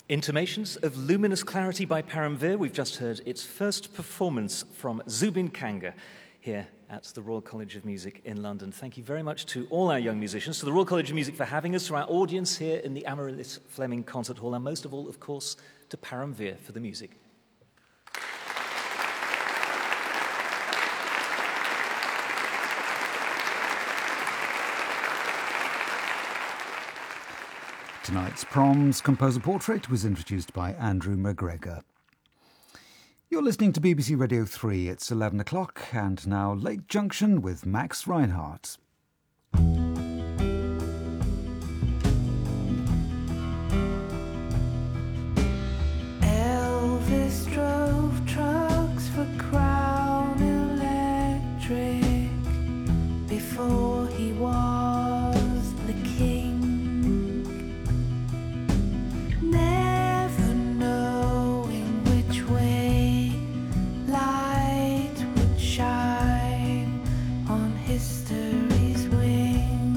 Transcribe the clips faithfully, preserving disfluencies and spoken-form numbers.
Intimations of Luminous Clarity by Paramveer. We've just heard its first performance from Zubin Kanga here at the Royal College of Music in London. Thank you very much to all our young musicians, to the Royal College of Music for having us, to our audience here in the Amaryllis Fleming Concert Hall, and most of all, of course, to Paramveer for the music. Tonight's Proms Composer Portrait was introduced by Andrew McGregor. You're listening to B B C Radio three. It's eleven o'clock, and now Lake Junction with Max Reinhardt. Elvis drove trucks for Crown Electric before he was the king. Never knowing which way light would shine on history's wings.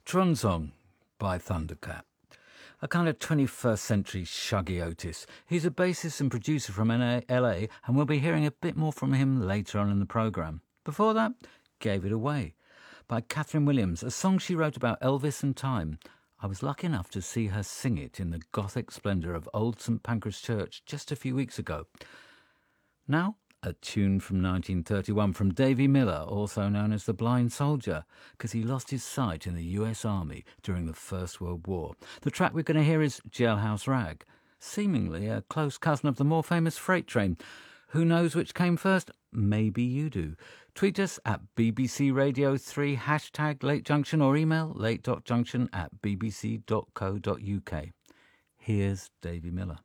Tron Song by Thundercat. A kind of twenty-first century Shuggy Otis. He's a bassist and producer from L A, and we'll be hearing a bit more from him later on in the programme. Before that, Gave It Away by Catherine Williams, a song she wrote about Elvis and time. I was lucky enough to see her sing it in the Gothic splendour of Old St Pancras Church just a few weeks ago. Now, a tune from nineteen thirty-one from Davy Miller, also known as the Blind Soldier, because he lost his sight in the U S Army during the First World War. The track we're going to hear is Jailhouse Rag, seemingly a close cousin of the more famous Freight Train. Who knows which came first? Maybe you do. Tweet us at B B C Radio three, hashtag Late Junction, or email late.junction at bbc.co.uk. Here's Davy Miller.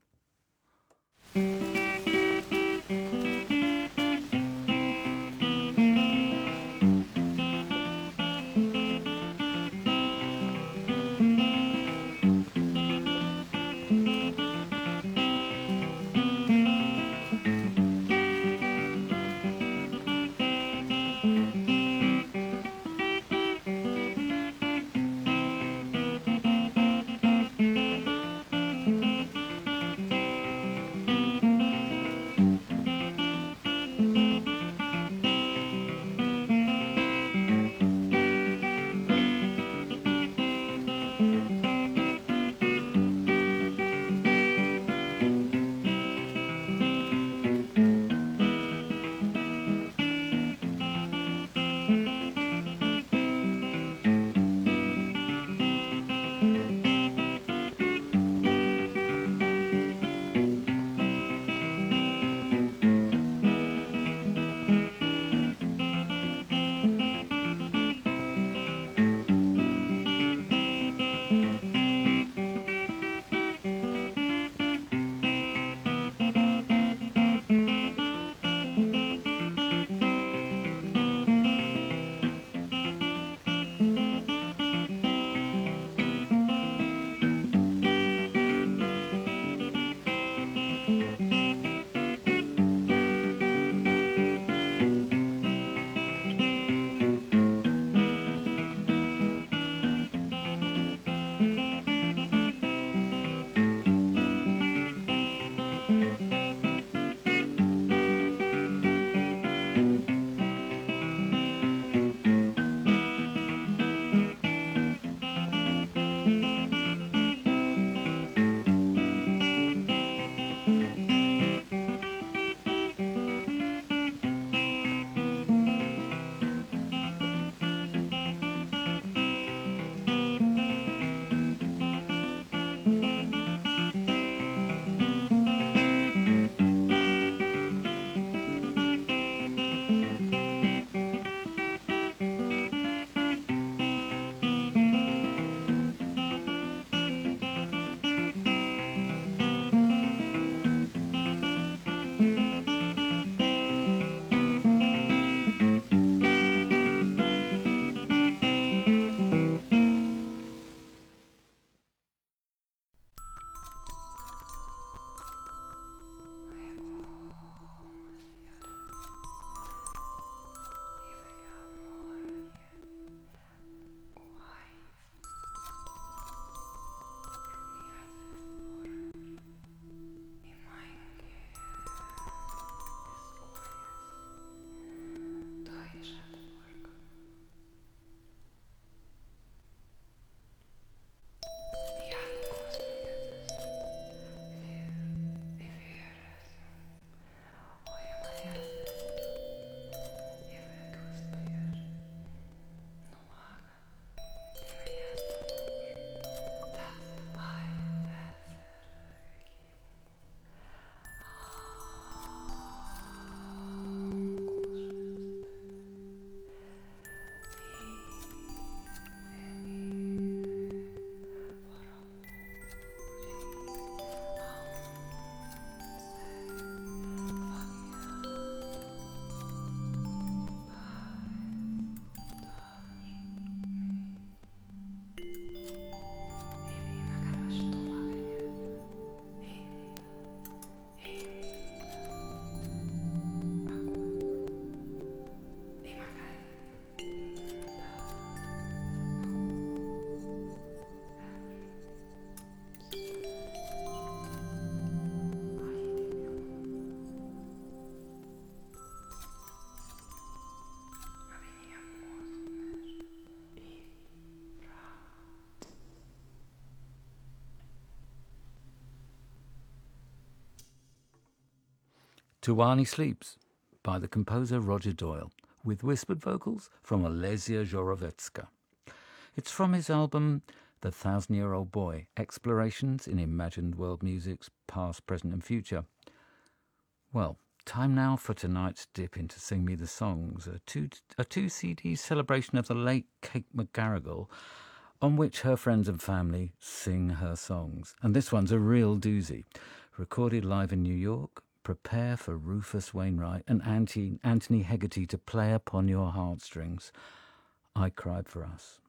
to While He Sleeps by the composer Roger Doyle, with whispered vocals from Olesia Zhorovetska. It's from his album The Thousand-Year-Old Boy, Explorations in Imagined World Music's Past, Present and Future. Well, time now for tonight's dip into Sing Me the Songs, a two, a two C D celebration of the late Kate McGarrigle, on which her friends and family sing her songs. And this one's a real doozy. Recorded live in New York, prepare for Rufus Wainwright and Anthony, Anthony Hegarty to play upon your heartstrings. I Cried for Us.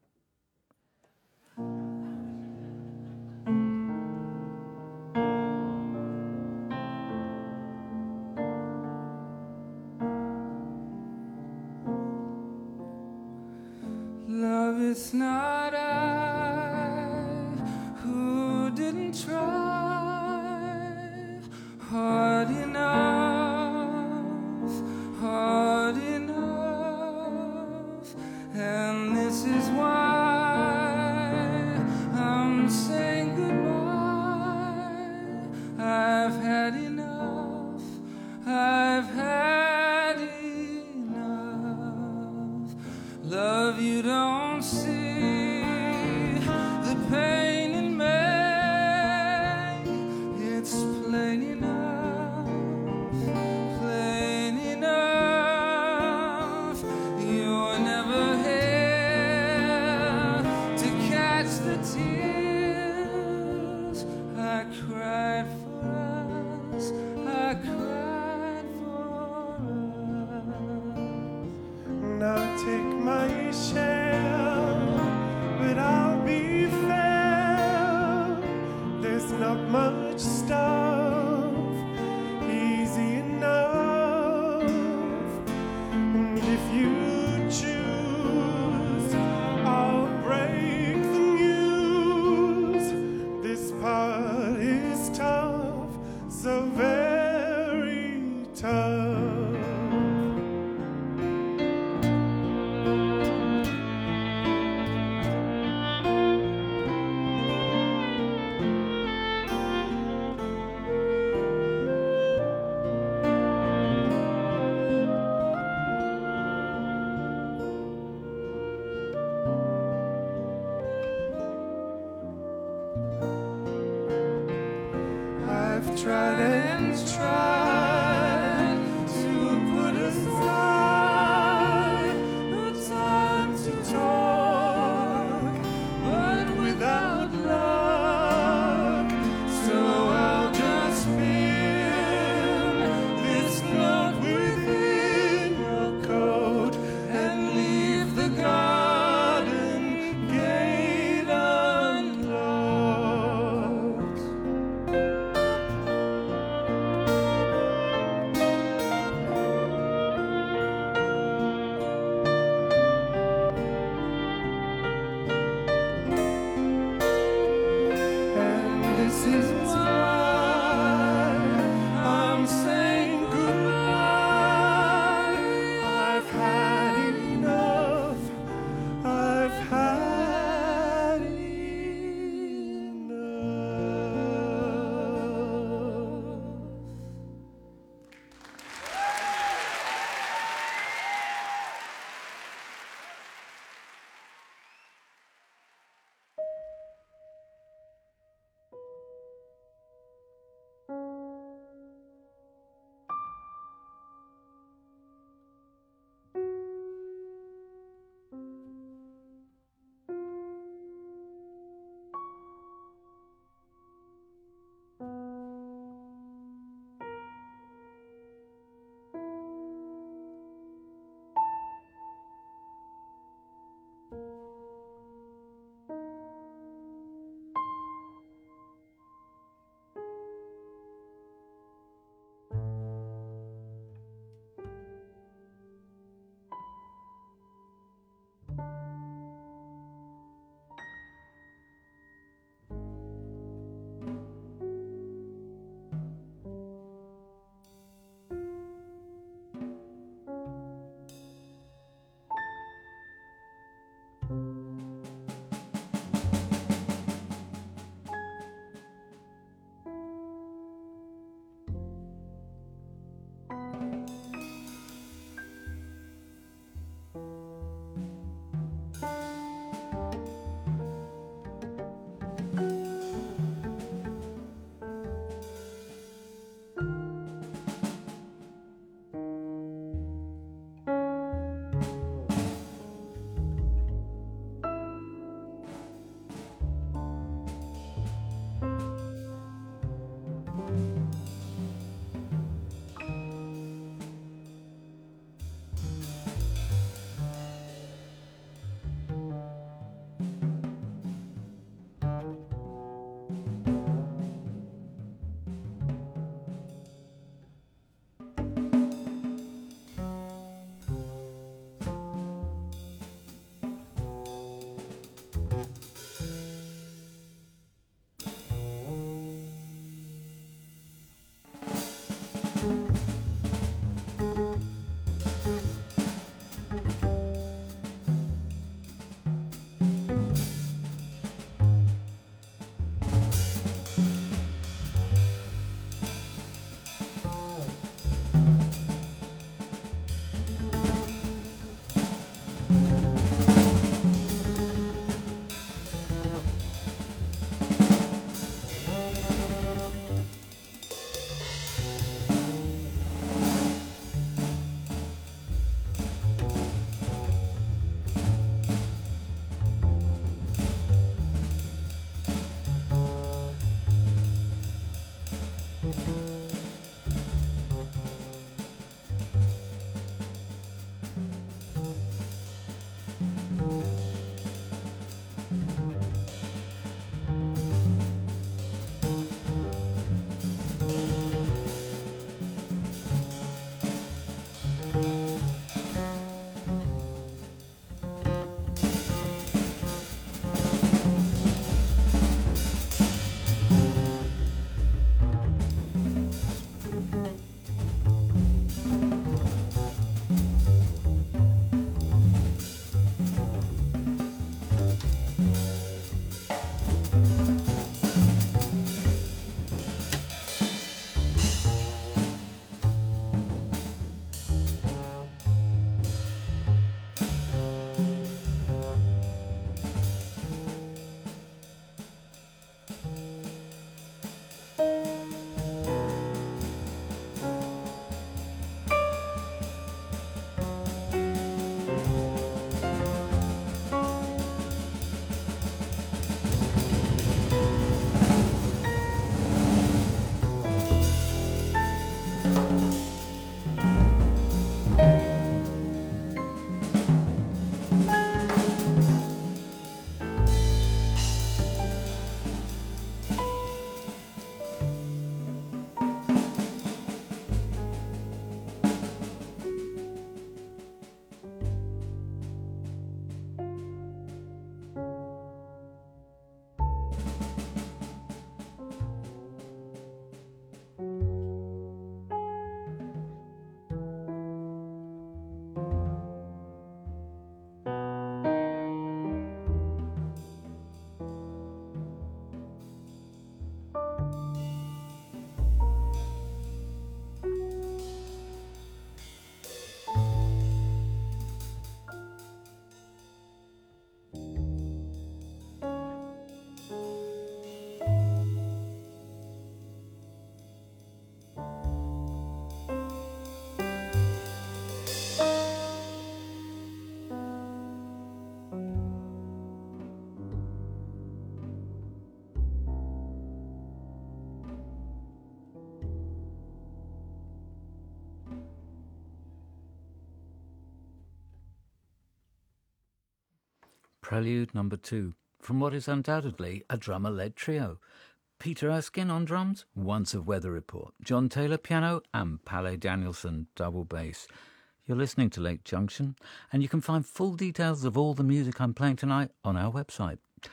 Love is not I who didn't try hard enough, hard enough, and this is why I'm saying goodbye. I've had enough, I've had enough. Love, you don't see the pain in me. It's plain enough, plain enough. You're never here to catch the tears. I cried for us, I cried for us. Now take my share, but I'll be fair. There's not much stuff easy enough. And if you choose, I'll break the news. This part is tough, so very tough. I've tried and tried to put aside the time to talk, but without luck. So I'll just pin this note within your coat and leave the garden gate unlocked. And this is why I'm saying goodbye. I've had enough. I've had enough. Prelude number two, from what is undoubtedly a drummer-led trio. Peter Erskine on drums, once of Weather Report, John Taylor piano, and Palle Danielson double bass. You're listening to Lake Junction, and you can find full details of all the music I'm playing tonight on our website.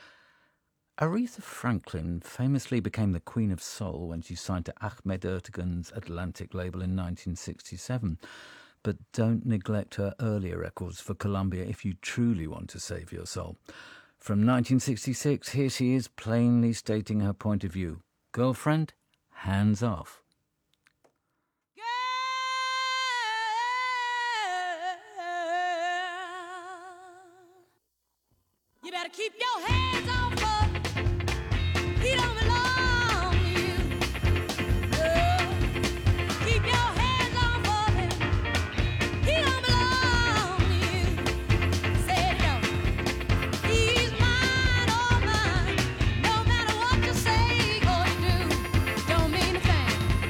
Aretha Franklin famously became the Queen of Soul when she signed to Ahmed Ertegun's Atlantic label in nineteen sixty-seven. But don't neglect her earlier records for Columbia if you truly want to save your soul. From nineteen sixty-six, here she is plainly stating her point of view. Girlfriend, hands off. You better keep your hands off her. He don't belong to you. No. Keep your hands off of him. He don't belong to you. Say it out. He's mine, all mine. No matter what you say or you do, don't mean a thing.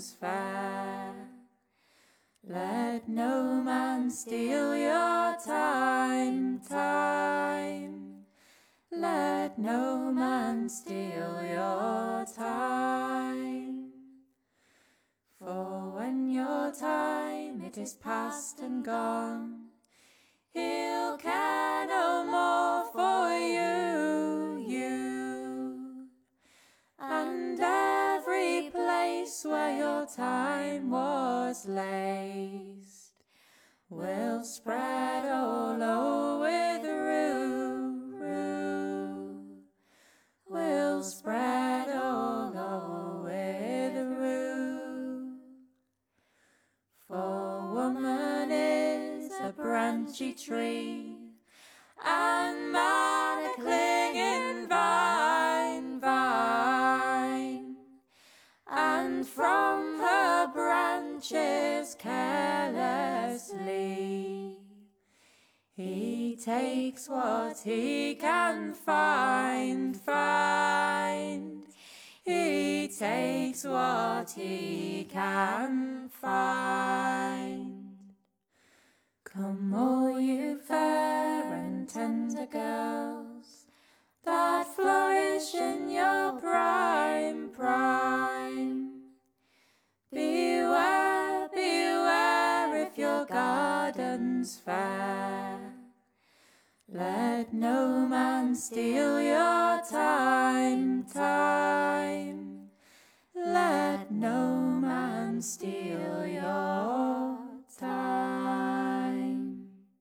gardens fair. Let no man steal your time, time. Let no man steal your time. For when your time it is past and gone, he'll care no more for you, you. And every place where your time was laced will spread all over with rue, rue. Will spread all over with rue. For woman is a branchy tree, and man a clinging vine, vine. And from her branches carelessly he takes what he can find, find. He takes what he can find. Come all you fair and tender girls that flourish in your prime, prime. Beware, beware if your garden's fair. Let no man steal your time, time. Let no man steal your time.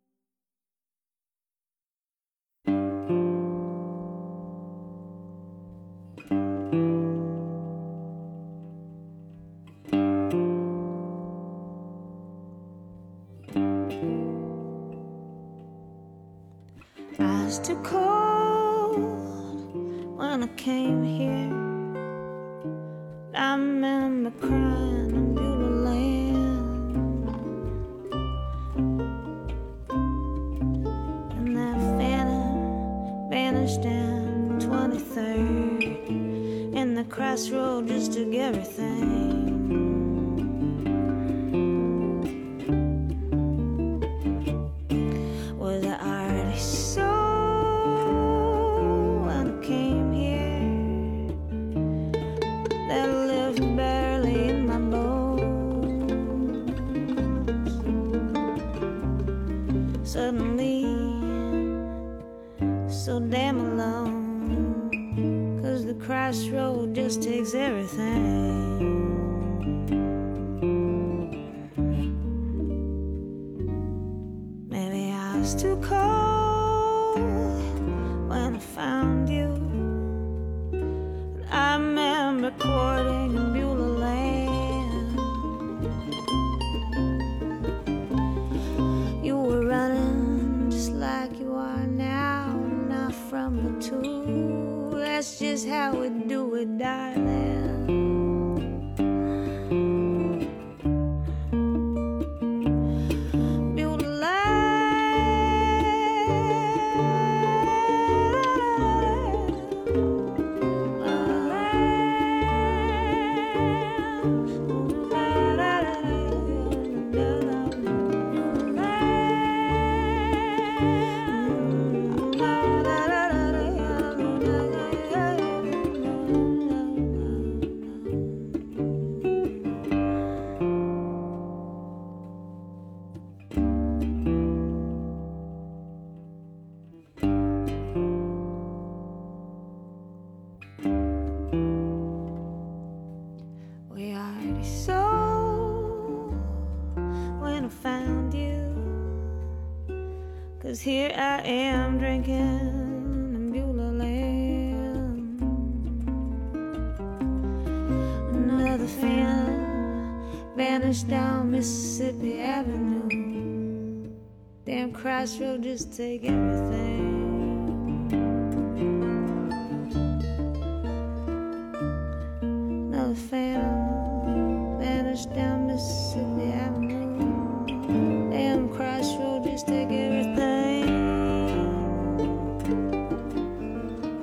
I was too cold when I came here. I remember crying on Beulah Land, and that phantom vanished down twenty-third, and the crossroad just took everything. Was I already sold when I came here? That lived barely in my bones. Suddenly, so damn alone, 'cause the crossroad just takes everything. Maybe I was too cold when I found you. But I remember courting in Beulah Land. You were running just like you are now, not from the two. That's just how we do it, darling. We already sold when I found you, 'cause here I am drinking in Beulah Land. Another fan vanished down Mississippi Avenue. Damn crossroad just take everything. Another phantom vanished down Mississippi Avenue. Damn crossroad just take everything.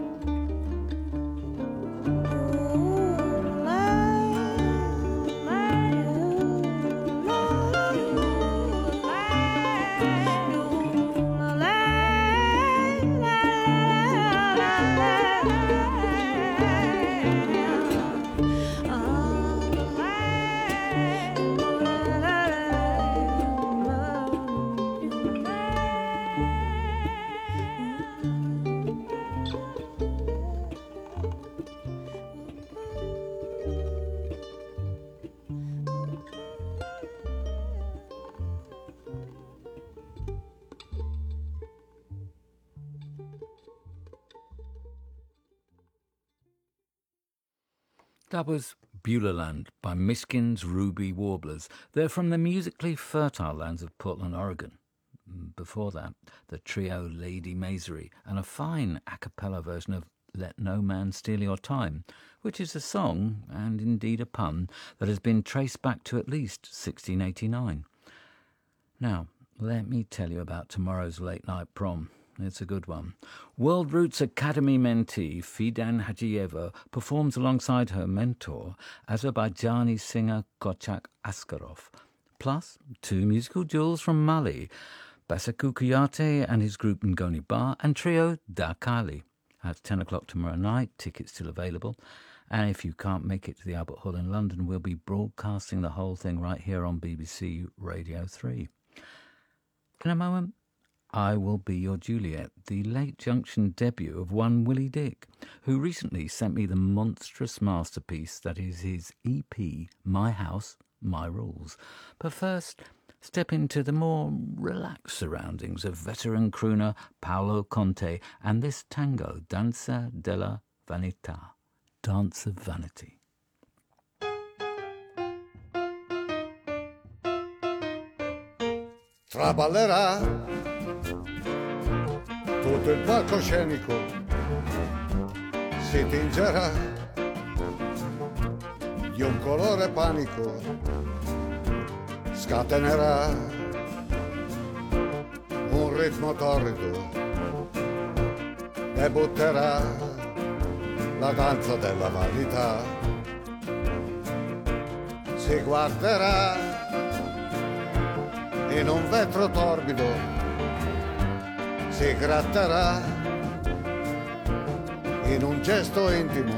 Ooh, my, my. That was Beulaland by Miskin's Ruby Warblers. They're from the musically fertile lands of Portland, Oregon. Before that, the trio Lady Masery and a fine a cappella version of Let No Man Steal Your Time, which is a song, and indeed a pun, that has been traced back to at least sixteen eighty-nine. Now, let me tell you about tomorrow's late night prom. It's a good one. World Roots Academy mentee Fidan Hajiyeva performs alongside her mentor, Azerbaijani singer Kochak Askarov, plus two musical jewels from Mali, Basaku Kuyate and his group Ngoni Bar, and trio Da Kali. At ten o'clock tomorrow night, tickets still available. And if you can't make it to the Albert Hall in London, we'll be broadcasting the whole thing right here on B B C Radio three. In a moment, I Will Be Your Juliet, the Late Junction debut of one Willie Dick, who recently sent me the monstrous masterpiece that is his E P, My House, My Rules. But first, step into the more relaxed surroundings of veteran crooner Paolo Conte and this tango, Danza della Vanità, Dance of Vanity. Traballerà tutto il palcoscenico, si tingerà di un colore panico, scatenerà un ritmo torrido e butterà la danza della vanità. Si guarderà in un vetro torbido, si gratterà in un gesto intimo,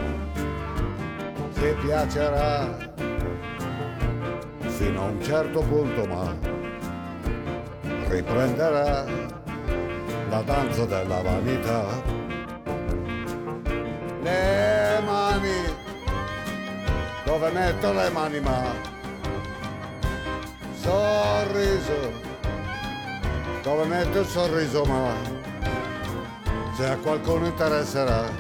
si piacerà fino a un certo punto, ma riprenderà la danza della vanità. Le mani, dove metto le mani, ma sorriso, dove metto il sorriso, ma se a qualcuno interesserà.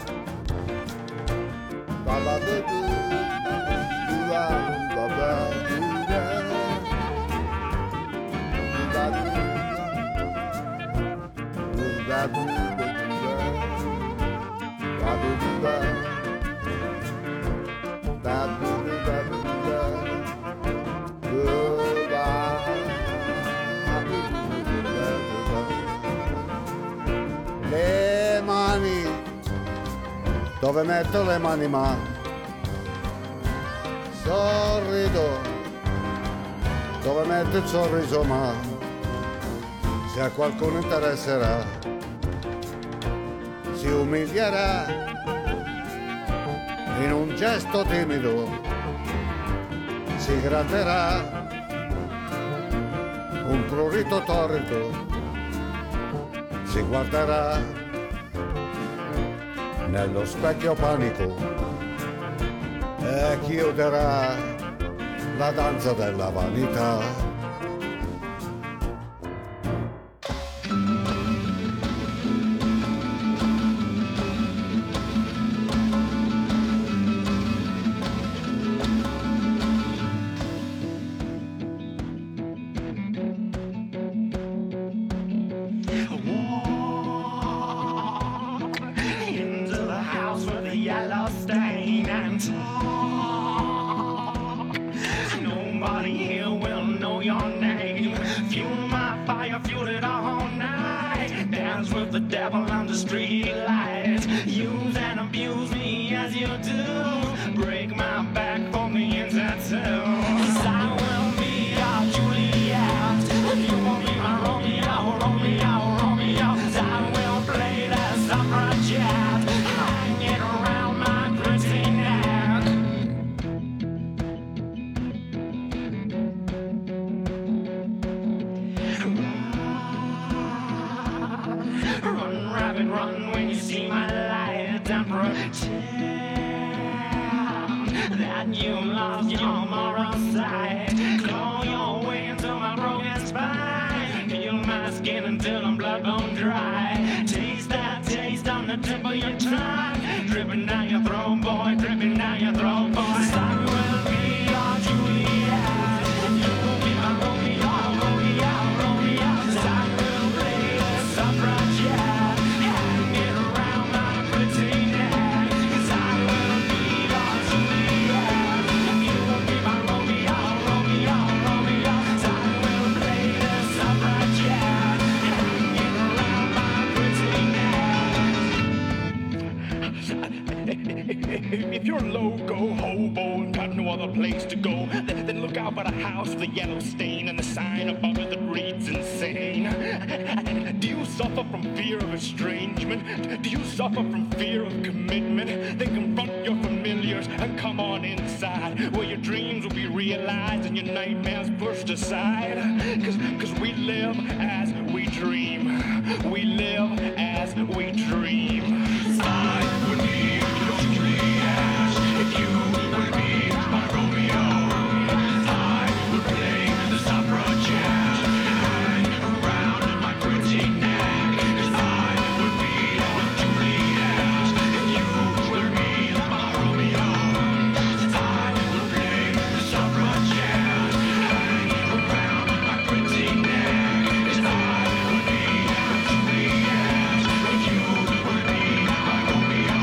Le mani, dove metto le mani, ma sorrido, dove metto il sorriso, ma se a qualcuno interesserà, si umilierà in un gesto timido, si gratterà un prurito torrido, si guarderà nello specchio panico e chiuderà la danza della vanità. Taste on the tip of your tongue, dripping down your throat, boy, dripping down your throat. other place to go. Then, then look out by the house with the yellow stain and the sign above it that reads insane. Do you suffer from fear of estrangement? Do you suffer from fear of commitment? Then confront your familiars and come on inside, where your dreams will be realized and your nightmares pushed aside. Cause, cause we live as we dream. We live as we dream. I would be your Juliet if you would be my Romeo. I would play the suffragette and hang around my pretty neck. I would be your Juliet if you would be my Romeo. I would play the suffragette and hang around my pretty neck. I would be your Juliet if you would be my Romeo.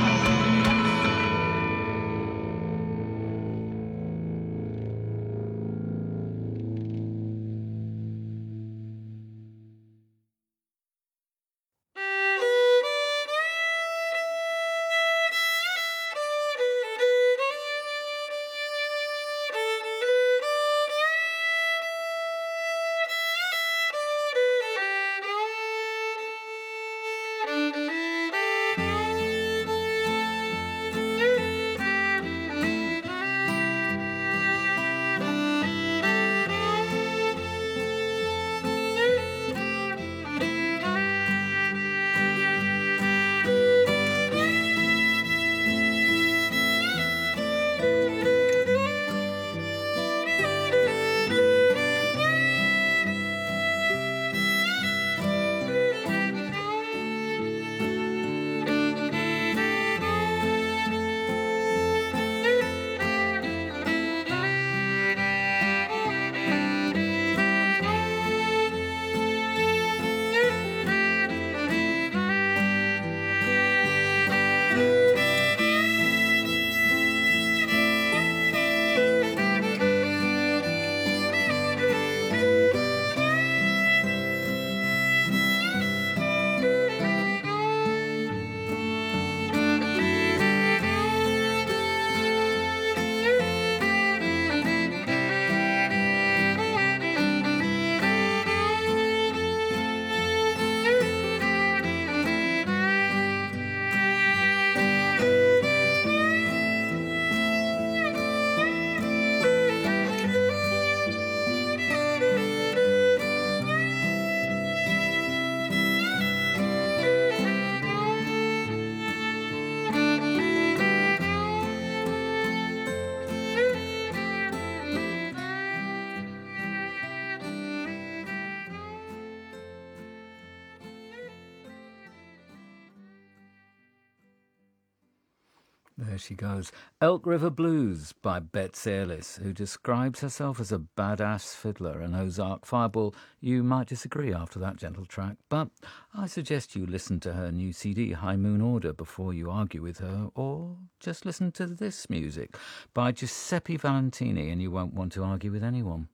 There she goes. Elk River Blues by Bets Ehrlis, who describes herself as a badass fiddler. And Ozark Fireball, you might disagree after that gentle track, but I suggest you listen to her new C D, High Moon Order, before you argue with her, or just listen to this music by Giuseppe Valentini and you won't want to argue with anyone.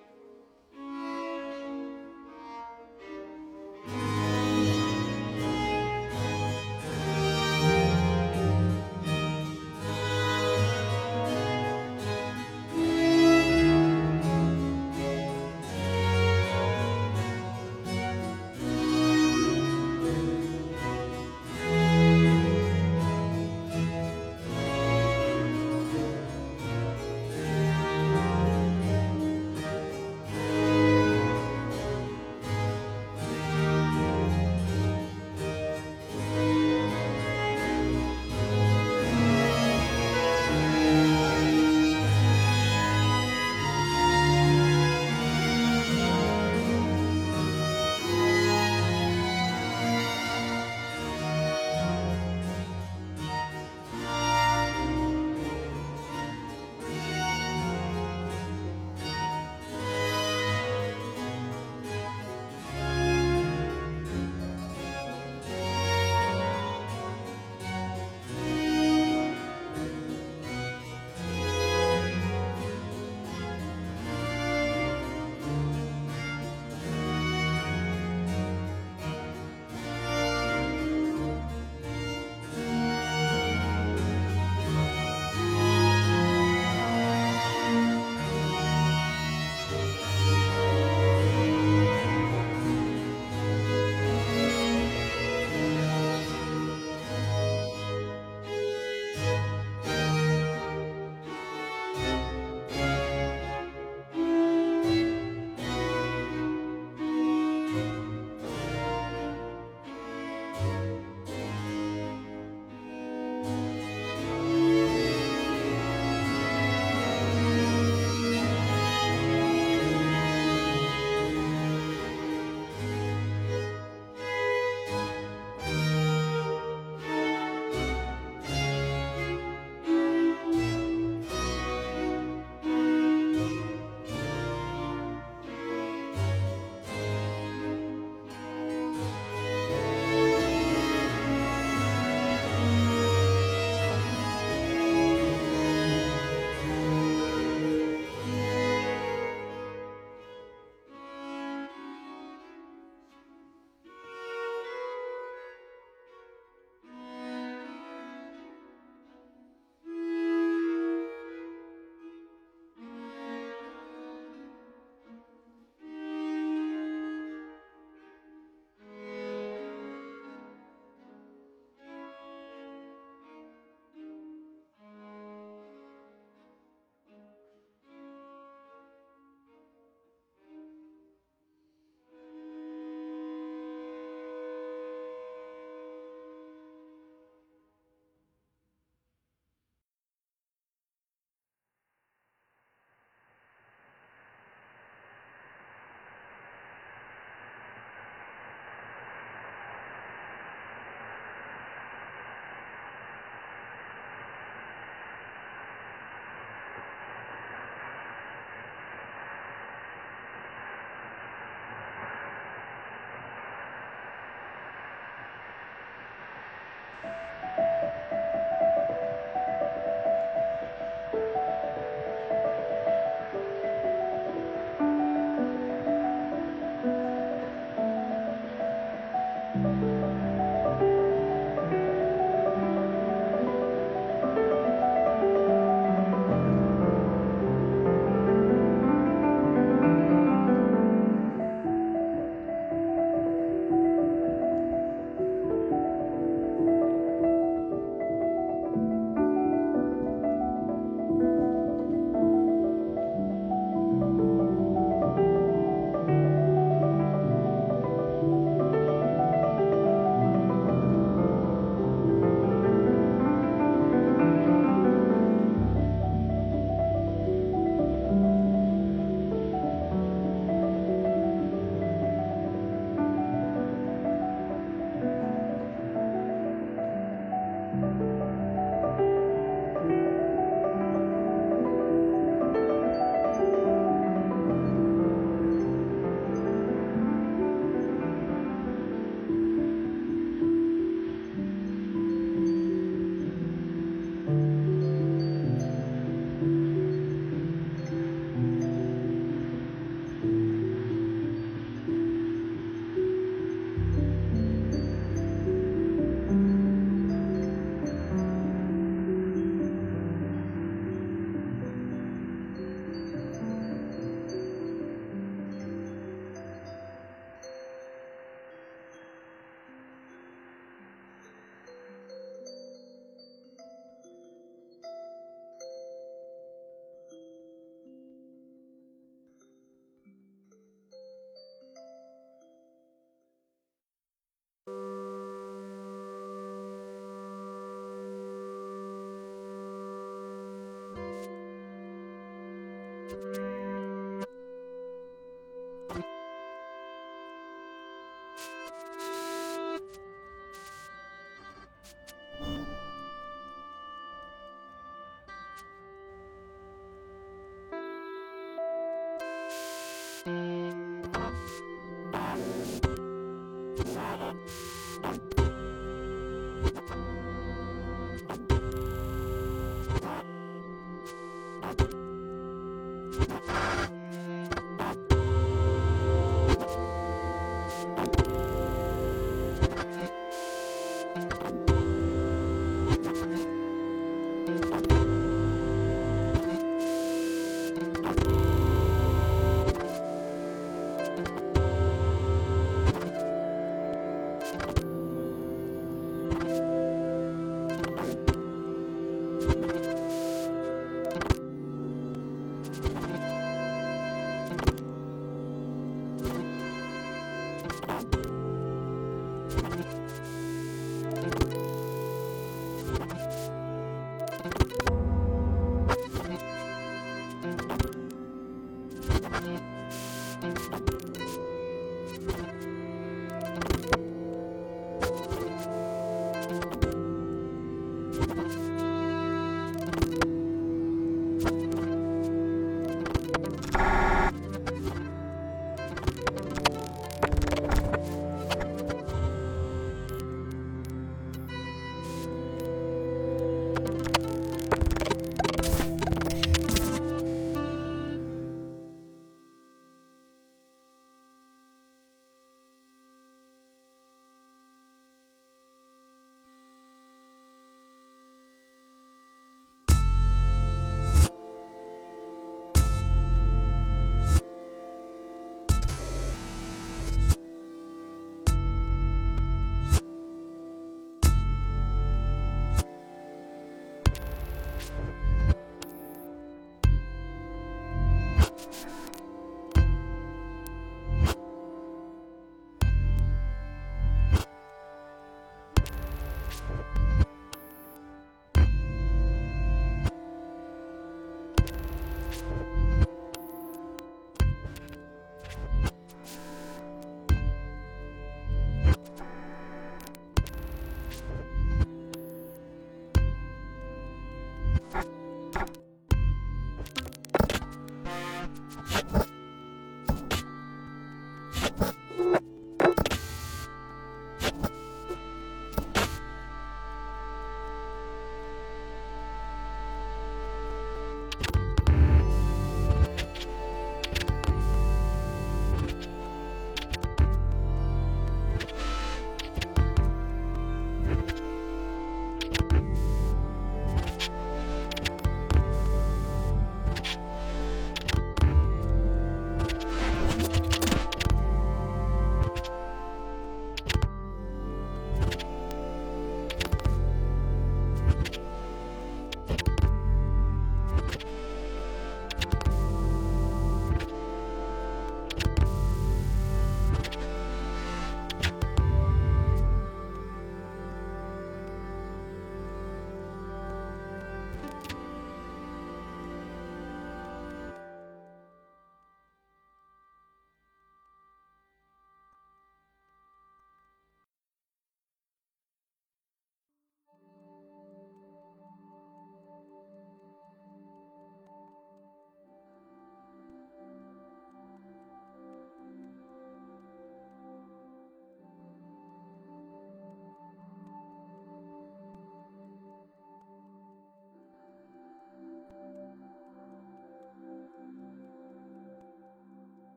Thank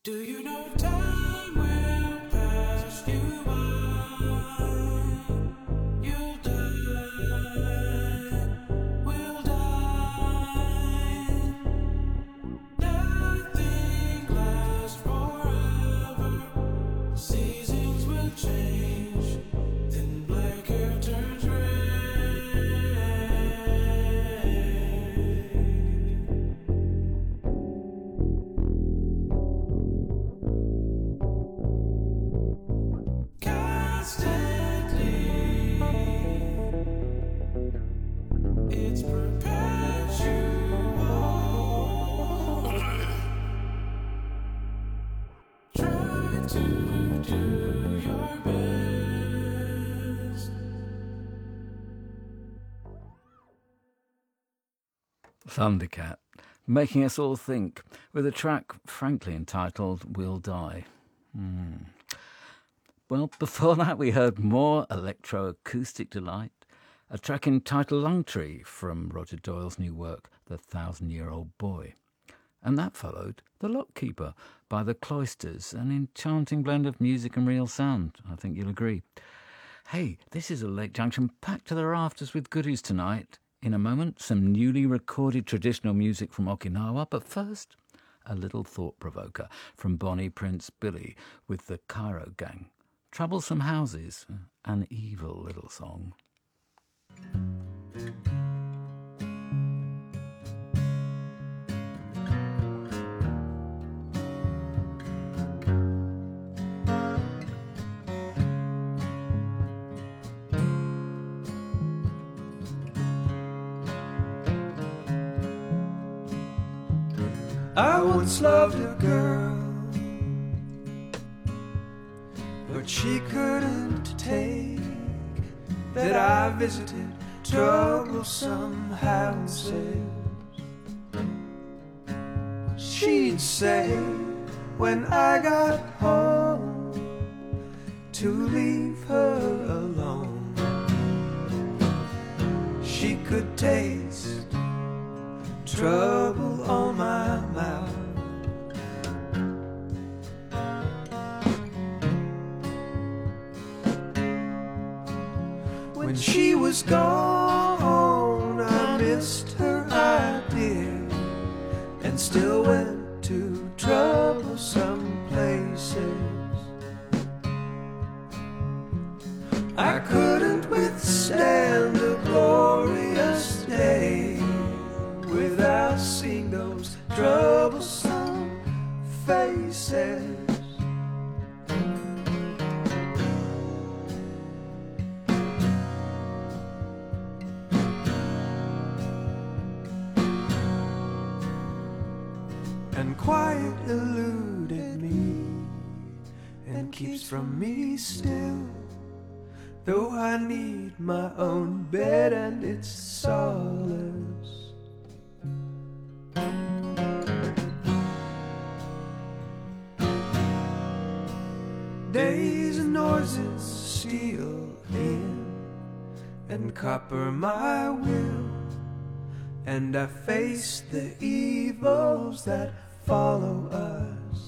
Do you know time will pass you by? You'll die, will die. Nothing lasts forever. Seasons will change, then black hair turns red. It's perpetual. Try to do your best. Thundercat, making us all think, with a track frankly entitled We'll Die. Hmm. Well, before that we heard more electroacoustic delight, a track entitled Lungtree from Roger Doyle's new work, The Thousand-Year-Old Boy. And that followed The Lockkeeper by The Cloisters, an enchanting blend of music and real sound, I think you'll agree. Hey, this is a Lake Junction packed to the rafters with goodies tonight. In a moment, some newly recorded traditional music from Okinawa, but first, a little thought-provoker from Bonnie Prince Billy with the Cairo Gang. Troublesome Houses, an evil little song. I once loved a girl, but she couldn't take that I visited troublesome houses. She'd say when I got home to leave her alone. She could taste trouble on my mouth. When she was gone, I missed her idea and still went to troublesome places. I couldn't withstand a glorious day without seeing those troublesome faces. And quiet eluded me and keeps from me still, though I need my own bed and its solace. Days and noises steal in and copper my will, and I face the evils that follow us.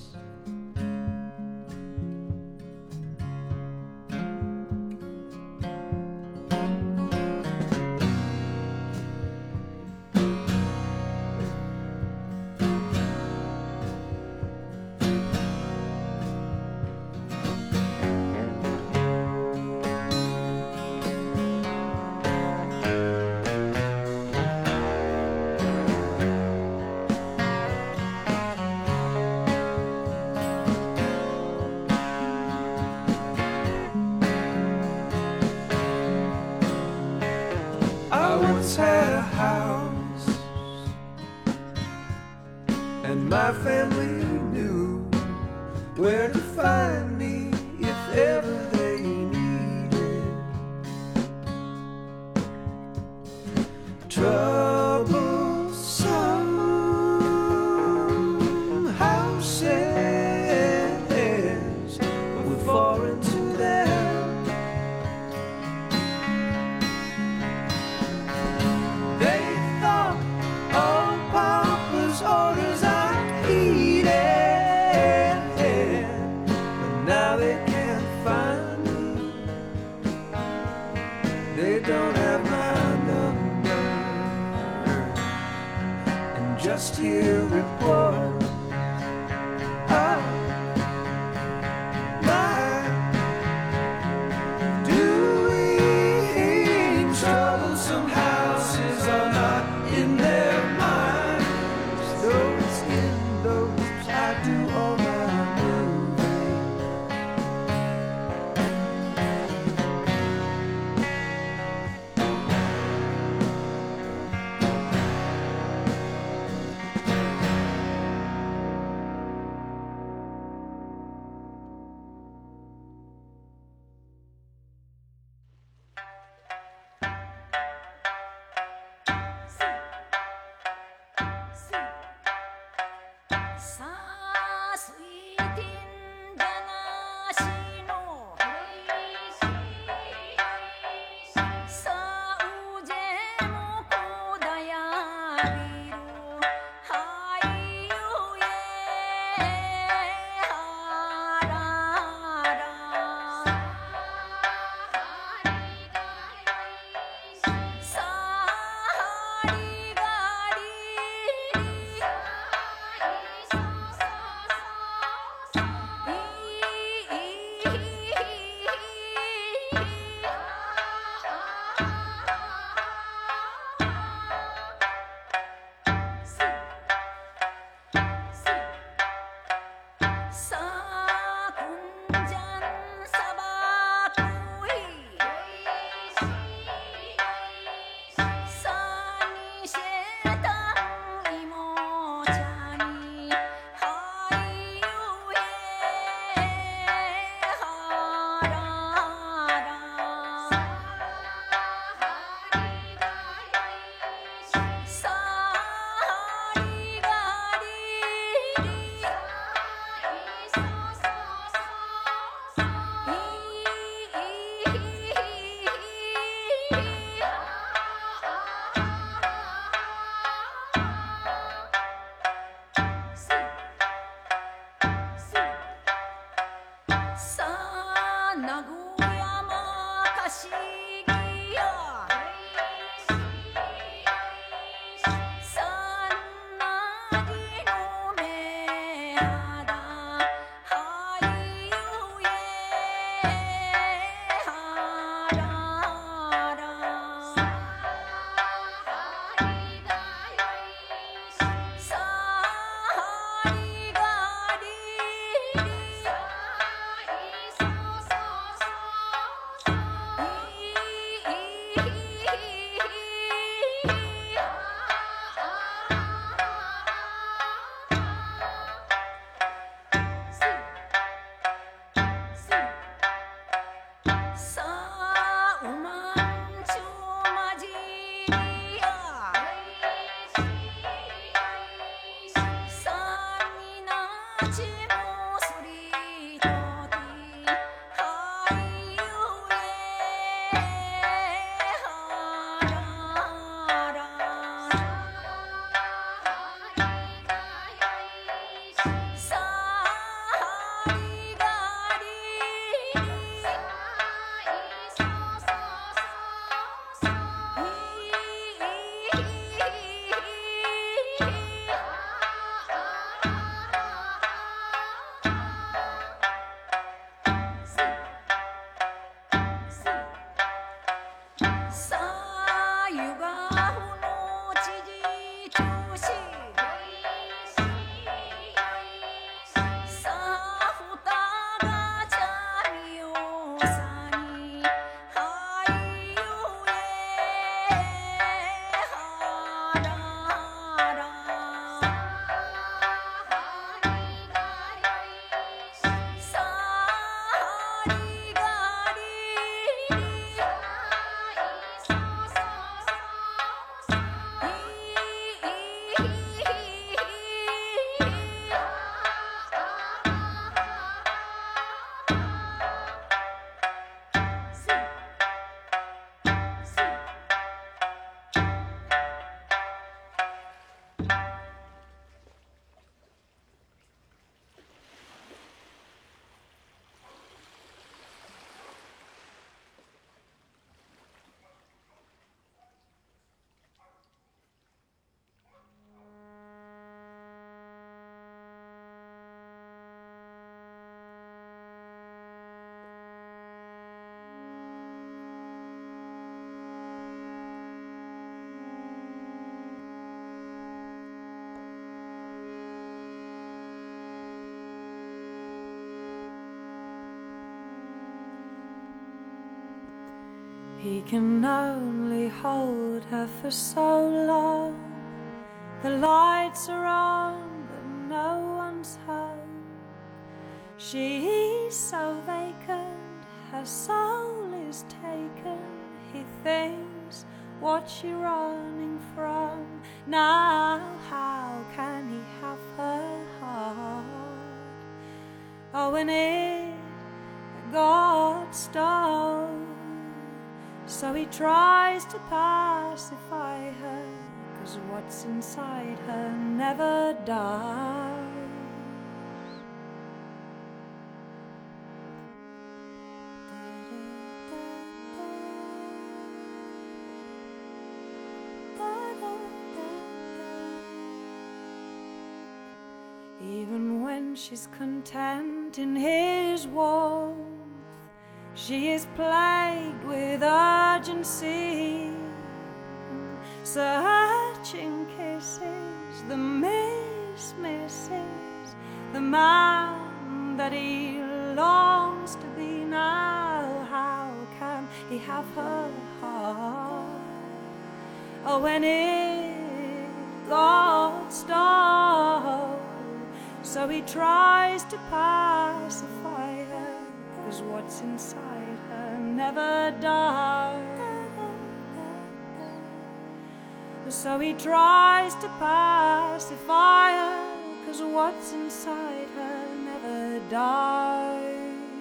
I once had a house, and my family knew where to find me if ever they needed troublesome houses were foreign to them. They thought all Papa's orders I heeded. Now they can't find me. They don't have my number, and just hear reports of my doing. Troublesome houses are not in their minds. Those in those I do all my He can only hold her for so long. The lights are on, but no one's home. She's so vacant, her soul is taken. He thinks, what's she running from? Now how can he have her heart? Oh, and it got stole. So he tries to pacify her, 'cause what's inside her never dies. Even when she's content in his warmth, she is plagued with urgency, searching kisses, the miss misses, the man that he longs to be. Now how can he have her heart? Oh, when it got stole. So he tries to pacify her, 'cause what's inside her never dies. So he tries to pacify her, 'cause what's inside her never dies.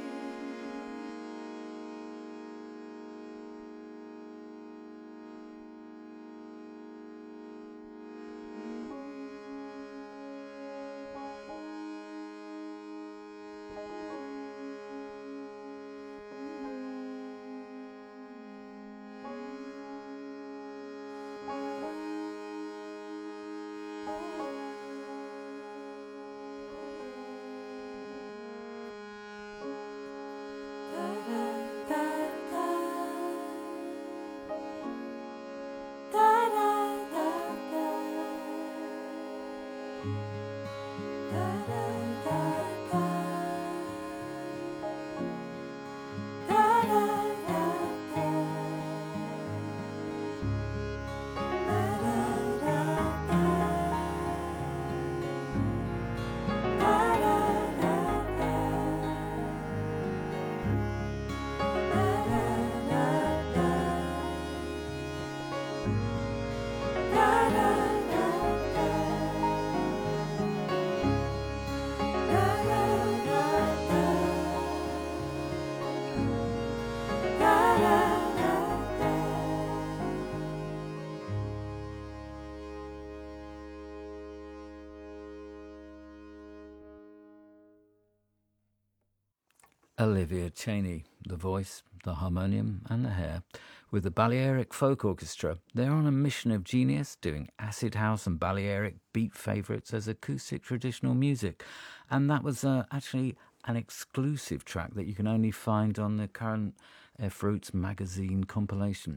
Olivia Chaney, the voice, the harmonium and the hair, with the Balearic Folk Orchestra. They're on a mission of genius, doing acid house and Balearic beat favourites as acoustic traditional music. And that was uh, actually an exclusive track that you can only find on the current uh, Fruits magazine compilation.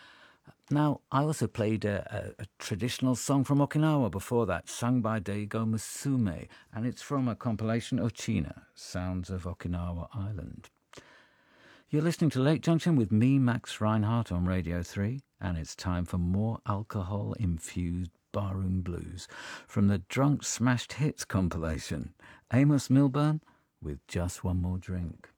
Now, I also played a, a, a traditional song from Okinawa before that, sung by Daigo Musume, and it's from a compilation of Ochina, Sounds of Okinawa Island. You're listening to Late Junction with me, Max Reinhardt, on Radio three, and it's time for more alcohol-infused barroom blues from the Drunk Smashed Hits compilation. Amos Milburn with Just One More Drink.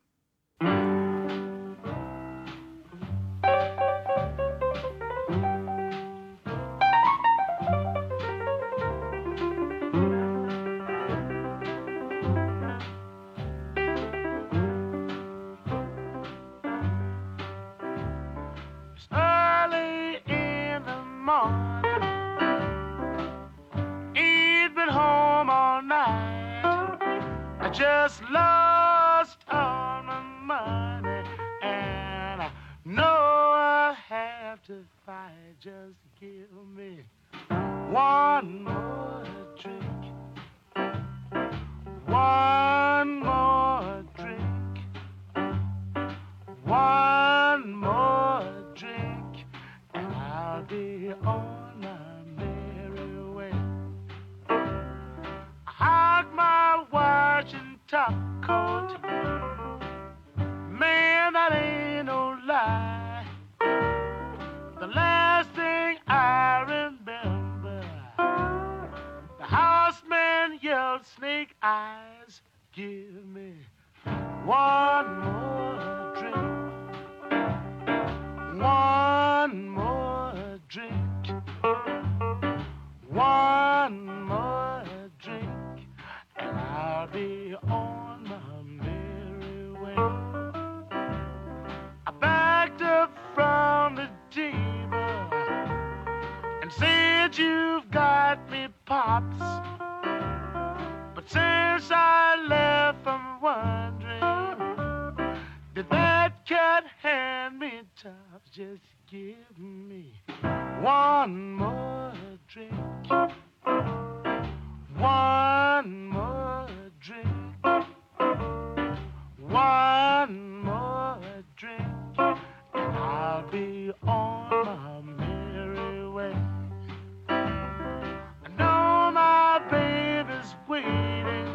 Just lost all my money, and I know I have to fight. Just give me one more drink, one more drink, one more drink, and I'll be on my merry way. I hug my watch and taco eyes. Give me one more drink, one more drink, one more drink, and I'll be on my merry way. I backed up from the table and said, you've got me, Pops. But since I left, I'm wondering, did that cat hand me tops? Just give me one more drink, one more drink, one more drink, and I'll be on my merry way. I know my baby's waiting,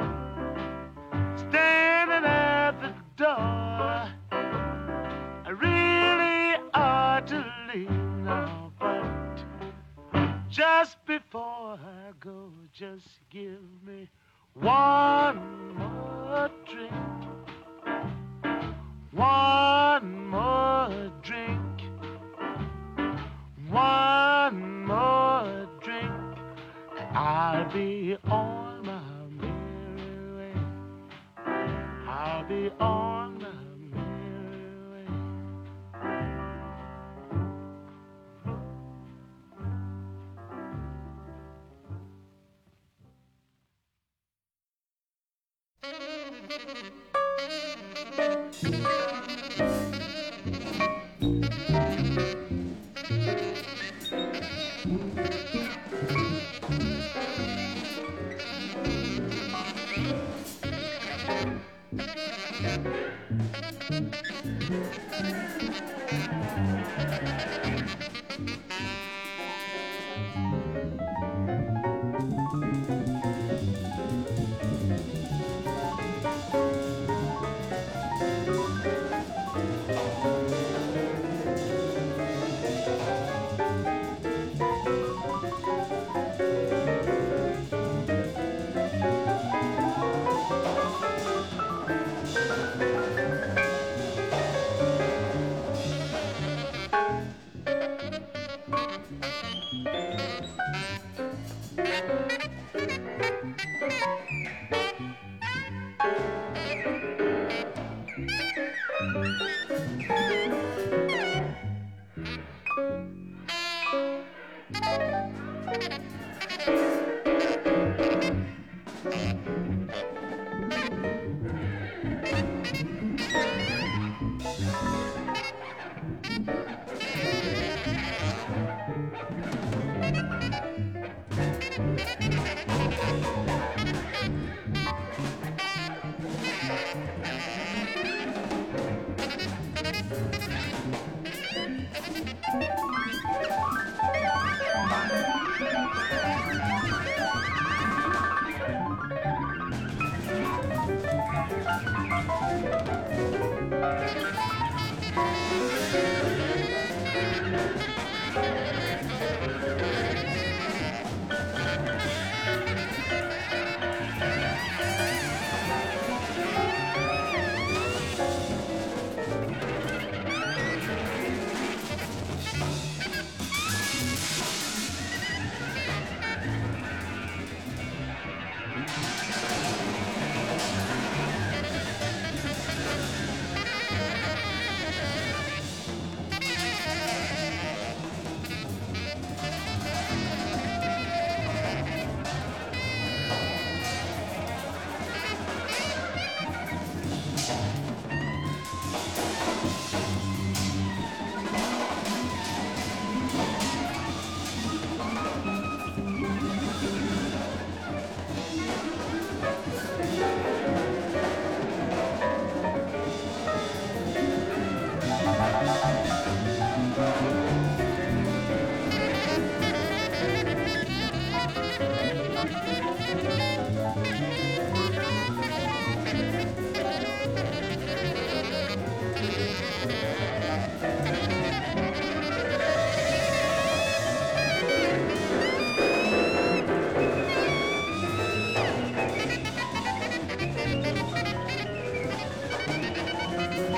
standing at the door. I really ought to leave now, but just before I go, just give me one more drink, one more drink, one more drink, and I'll be on my merry way. I'll be on my merry way.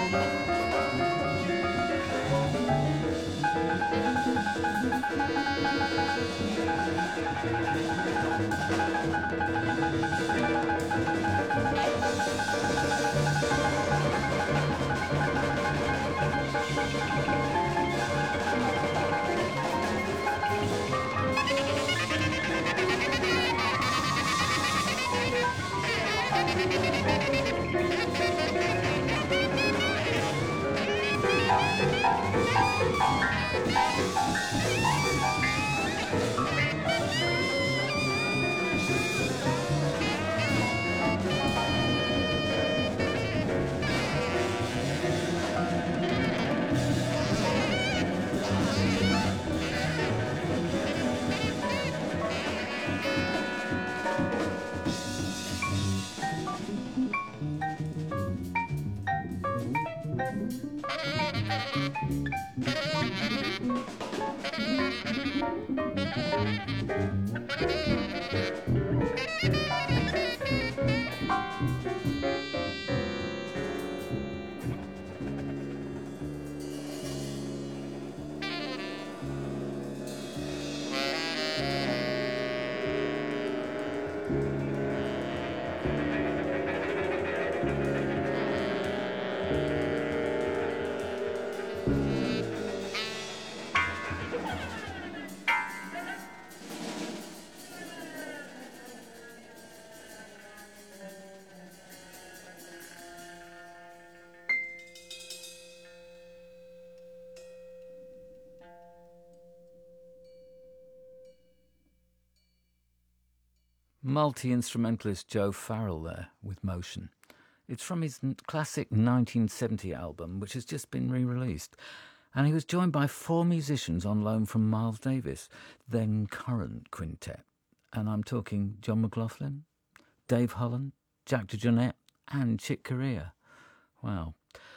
Multi-instrumentalist Joe Farrell there with Motion. It's from his n- classic nineteen seventy album, which has just been re-released. And he was joined by four musicians on loan from Miles Davis, then current quintet. And I'm talking John McLaughlin, Dave Holland, Jack DeJohnette, and Chick Corea. Wow.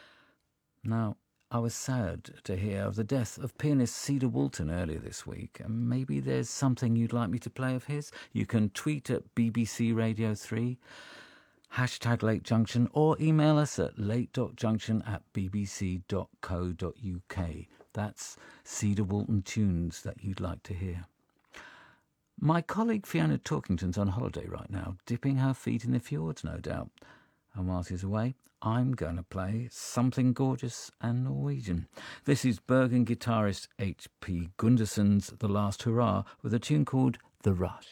Now, I was sad to hear of the death of pianist Cedar Walton earlier this week, and maybe there's something you'd like me to play of his. You can tweet at B B C Radio three, hashtag Late Junction, or email us at late.junction at bbc.co.uk. That's Cedar Walton tunes that you'd like to hear. My colleague Fiona Torkington's on holiday right now, dipping her feet in the fjords, no doubt. And whilst he's away, I'm going to play something gorgeous and Norwegian. This is Bergen guitarist H P Gunderson's The Last Hurrah with a tune called The Rush.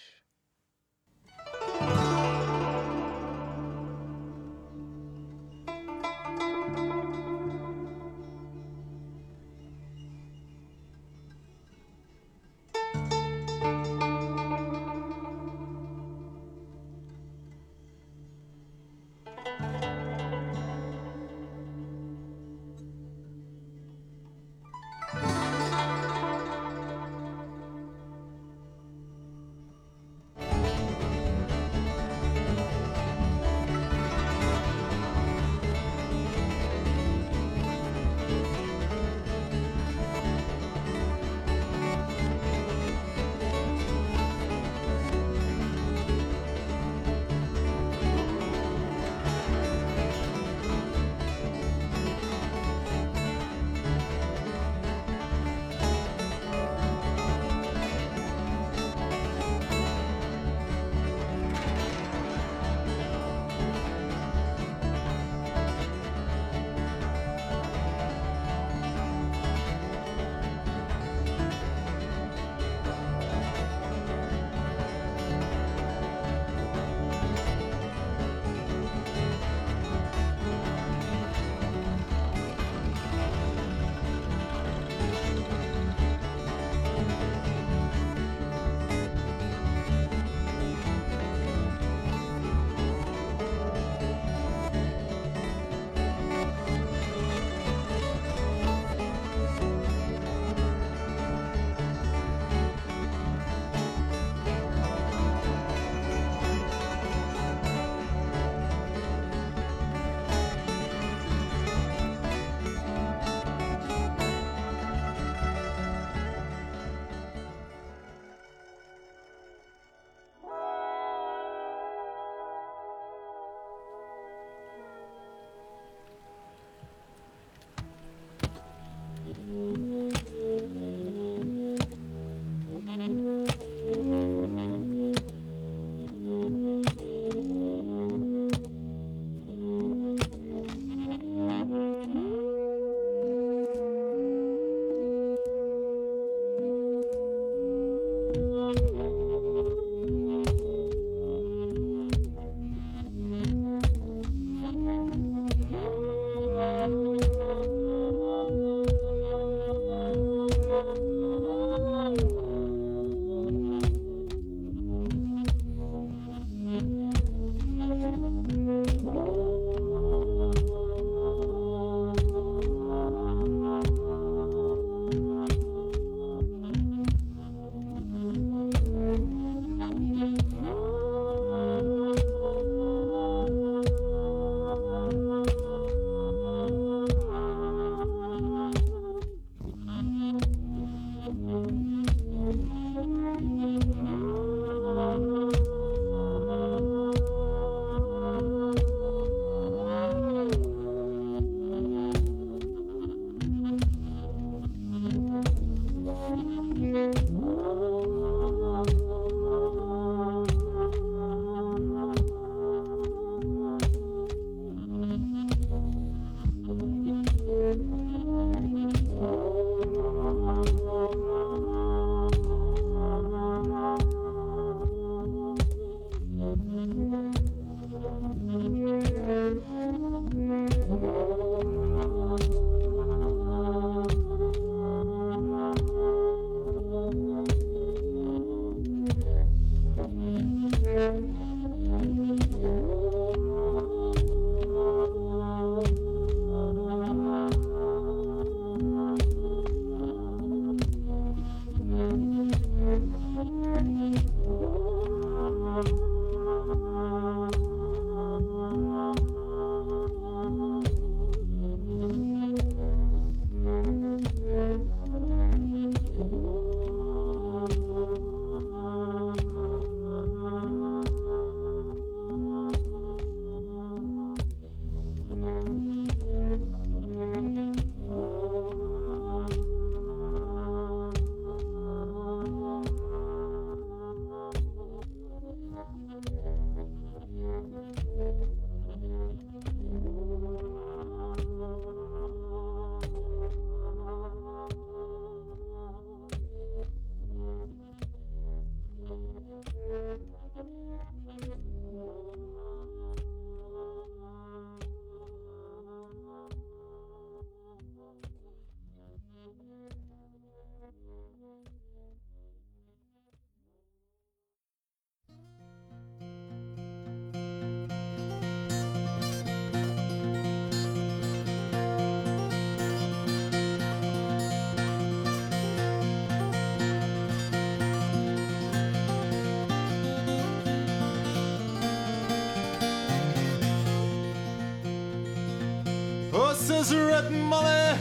Says Red Molly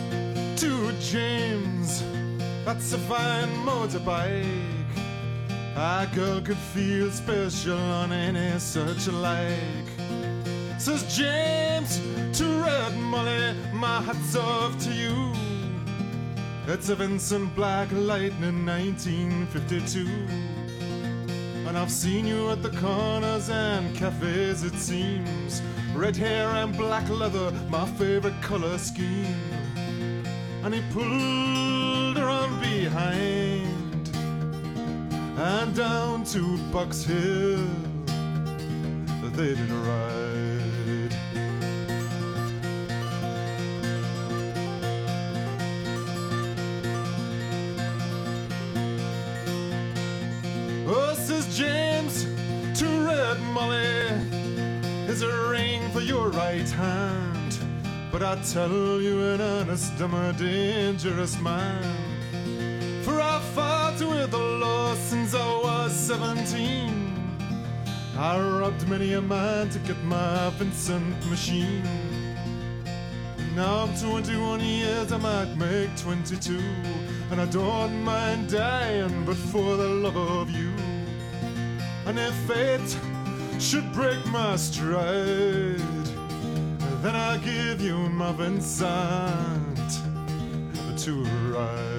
to James, that's a fine motorbike. A girl could feel special on any such like. Says James to Red Molly, my hat's off to you. It's a Vincent Black Lightning nineteen fifty-two. And I've seen you at the corners and cafes, it seems. Red hair and black leather, my favorite color scheme. And he pulled her on behind and down to Box Hill they did ride. Oh, says James to Red Molly, is a ring for your right hand, but I tell you in earnest, I'm a dangerous man. For I fought with the law since I was seventeen. I robbed many a man to get my Vincent machine. Now I'm twenty-one years, I might make twenty-two, and I don't mind dying, but for the love of you. And if fate should break my stride, then I'll give you my Vincent to ride.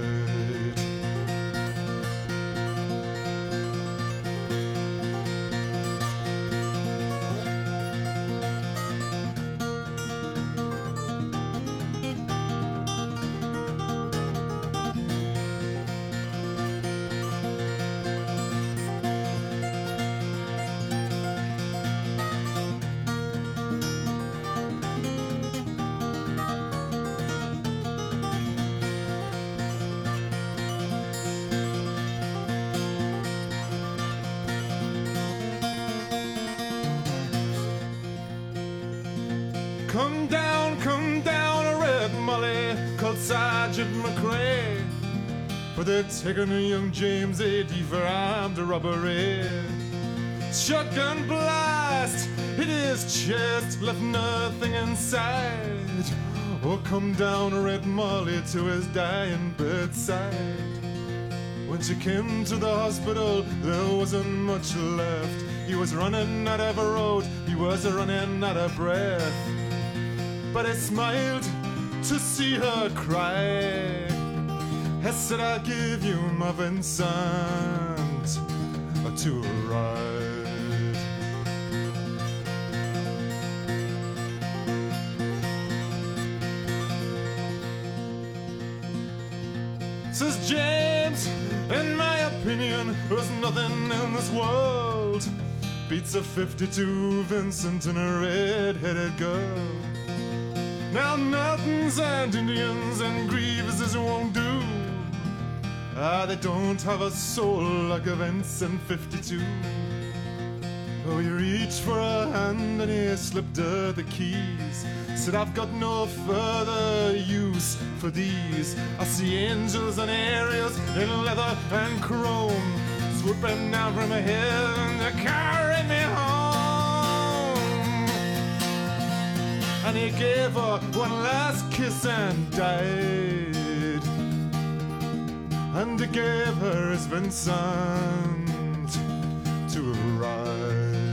Come down, come down, Red Molly, called Sergeant McRae. For they're taking a young James A D for armed robbery. Shotgun blast hit his chest, left nothing inside. Oh, come down, Red Molly, to his dying bedside. When she came to the hospital, there wasn't much left. He was running out of a road, he was running out of breath. But I smiled to see her cry. I said, I'll give you my Vincent to ride. Says James, in my opinion, there's nothing in this world beats a fifty-two Vincent and a red-headed girl. Now mountains and Indians and grievances won't do. Ah, they don't have a soul like a Vincent fifty-two. Oh, he reached for a hand and he slipped her the keys. Said, I've got no further use for these. I see angels and aerials in leather and chrome, swooping down from heaven to carry me home. And he gave her one last kiss and died. And he gave her his Vincent to ride.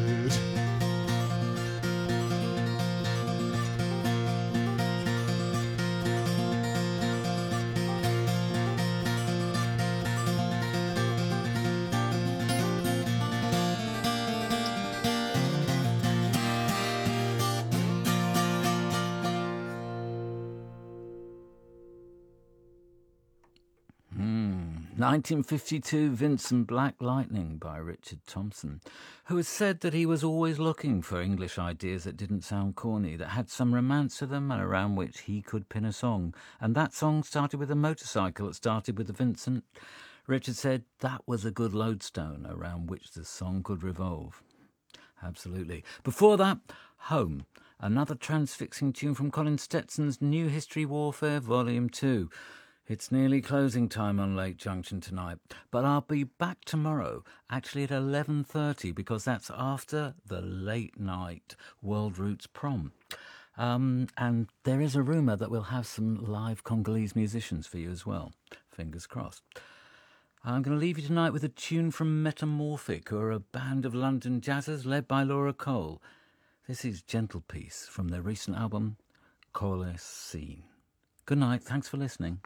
nineteen fifty-two Vincent Black Lightning by Richard Thompson, who has said that he was always looking for English ideas that didn't sound corny, that had some romance to them and around which he could pin a song. And that song started with a motorcycle. It started with the Vincent. Richard said that was a good lodestone around which the song could revolve. Absolutely. Before that, Home, another transfixing tune from Colin Stetson's New History Warfare Volume two. It's nearly closing time on Late Junction tonight, but I'll be back tomorrow, actually at eleven thirty, because that's after the late night World Roots Prom. Um, and there is a rumour that we'll have some live Congolese musicians for you as well. Fingers crossed. I'm going to leave you tonight with a tune from Metamorphic, who are a band of London jazzers led by Laura Cole. This is Gentle Peace from their recent album, Coalesce Scene. Good night, thanks for listening.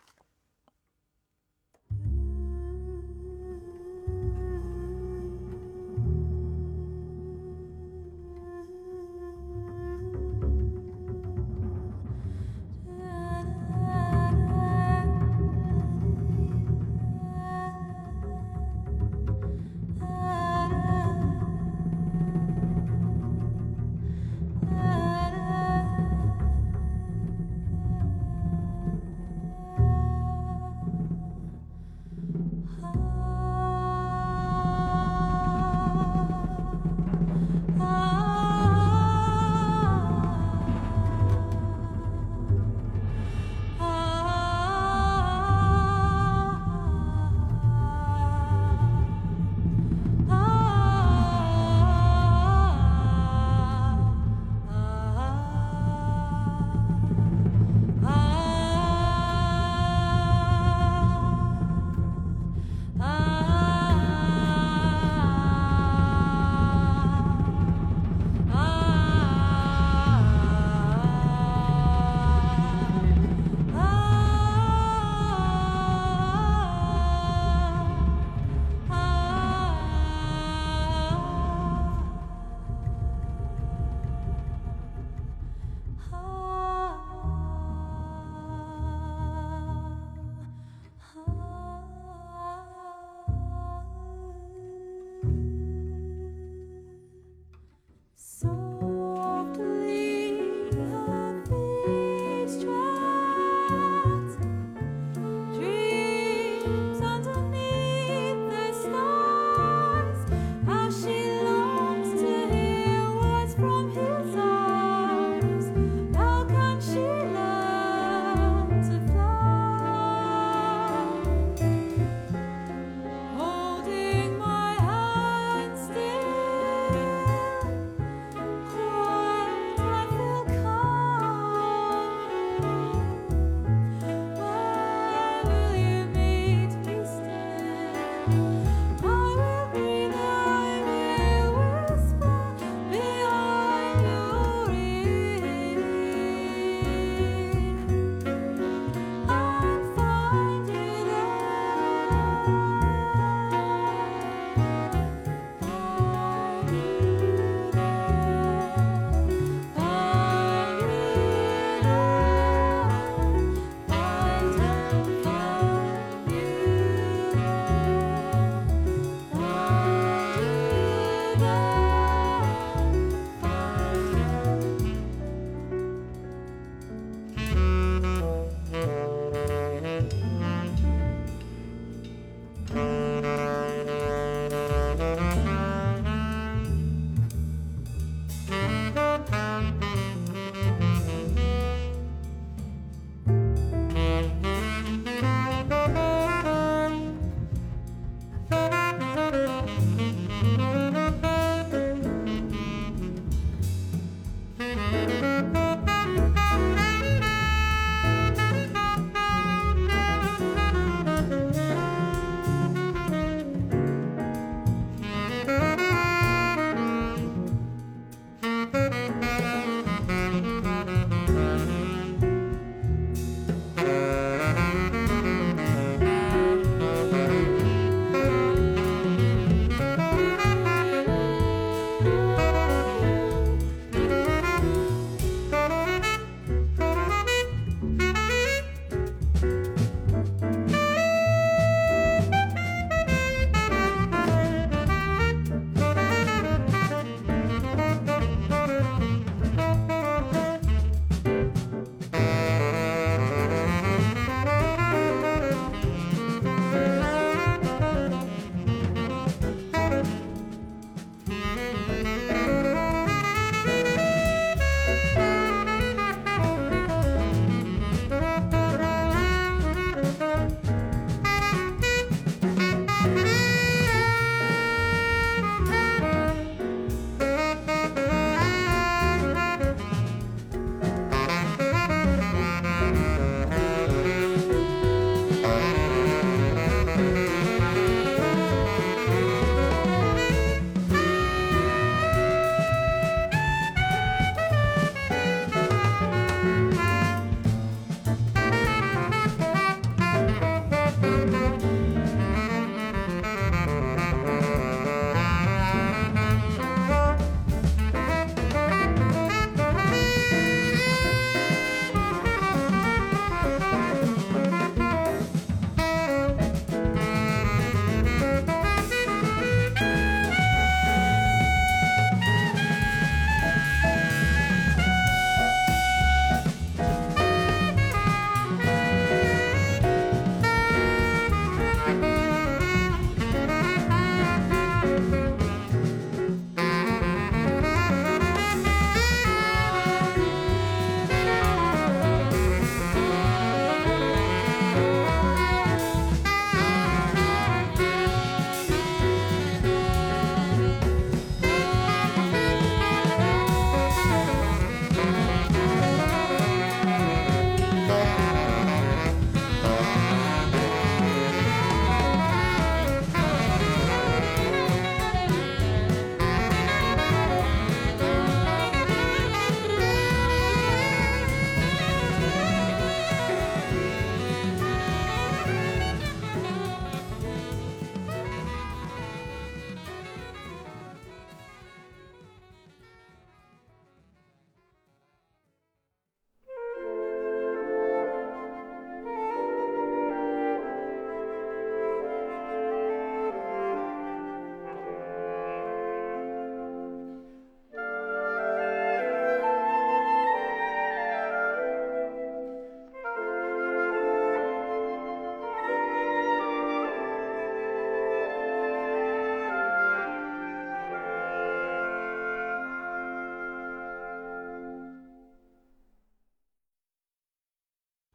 Ah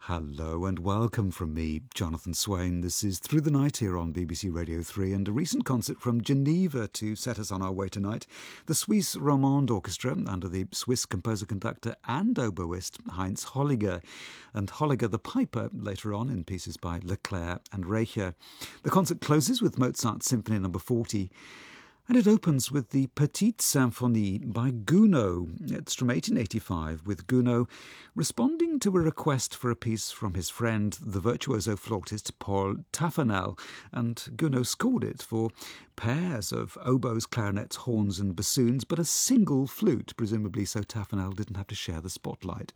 Hello and welcome from me, Jonathan Swain. This is Through the Night here on B B C Radio three, and a recent concert from Geneva to set us on our way tonight. The Suisse Romande Orchestra under the Swiss composer-conductor and oboist Heinz Holliger, and Holliger the piper later on in pieces by Leclerc and Reicher. The concert closes with Mozart's Symphony number forty, and it opens with the Petite Symphonie by Gounod. It's from eighteen eighty-five, with Gounod responding to a request for a piece from his friend, the virtuoso flautist Paul Taffanel, and Gounod scored it for pairs of oboes, clarinets, horns and bassoons, but a single flute, presumably so Taffanel didn't have to share the spotlight.